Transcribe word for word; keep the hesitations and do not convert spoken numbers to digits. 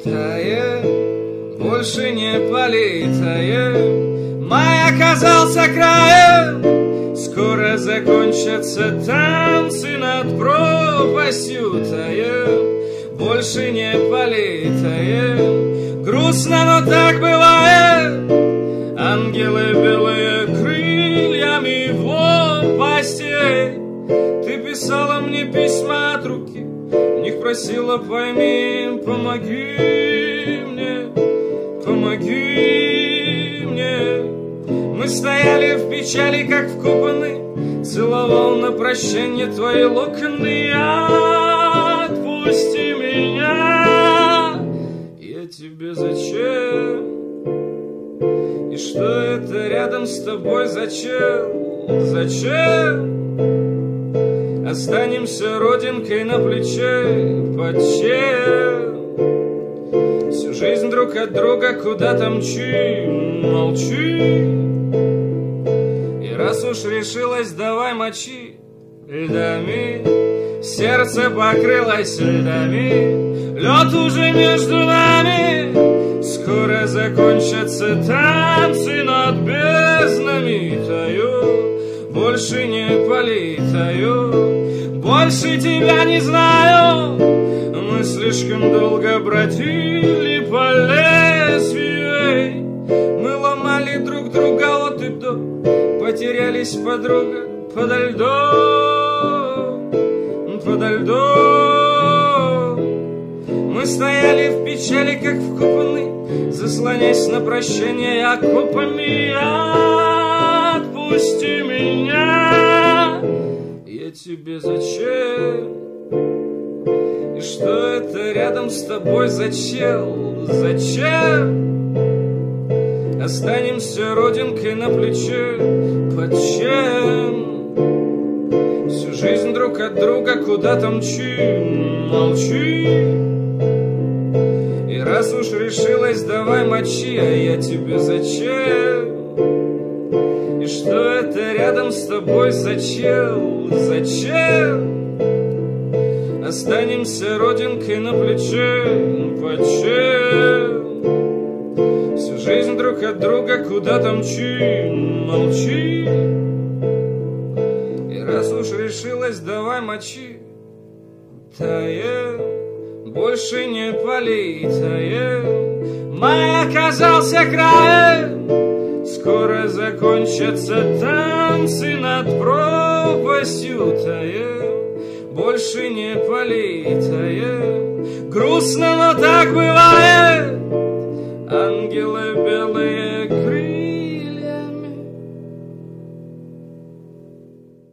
тает, больше не политая. Май оказался краем, скоро закончатся танцы над пропастью тает, больше не политая. Грустно, но так бывает. Ангелы белые крыльями в лопасти. Ты писала мне письма от руки, в них просила: пойми, помоги мне, помоги мне. Мы стояли в печали, как вкопаны, целовал на прощанье твои локоны. Отпусти меня, я тебе зачем? И что это рядом с тобой? Зачем? Зачем? Останемся родинкой на плече. Под чем? Всю жизнь друг от друга куда-то мчим. Молчи. И раз уж решилась, давай мочи льдами. Сердце покрылось льдами. Лед уже между нами. Скоро закончатся танцы над безднами таю, больше не политаю, больше тебя не знаю. Мы слишком долго бродили по лезвию. Мы ломали друг друга от и до, потерялись, подруга, подо льдом, подо льдом. Мы стояли в печали, как вкопаны, заслонясь на прощание окопами. Отпусти меня, я тебе зачем? И что это рядом с тобой? Зачем? Зачем? Останемся родинкой на плече. Под чем? Всю жизнь друг от друга куда-то мчим. Молчи. И раз уж решилась, давай мочи, а я тебе зачем? И что это рядом с тобой? Зачем? Зачем? Останемся родинкой на плече. Почем? Всю жизнь друг от друга куда-то мчим. Молчи. И раз уж решилась, давай мочи. Тает, больше не политая. Май оказался краем. Скоро закончатся танцы над пропастью тая, больше не политая. Грустно, но так бывает. Ангелы белые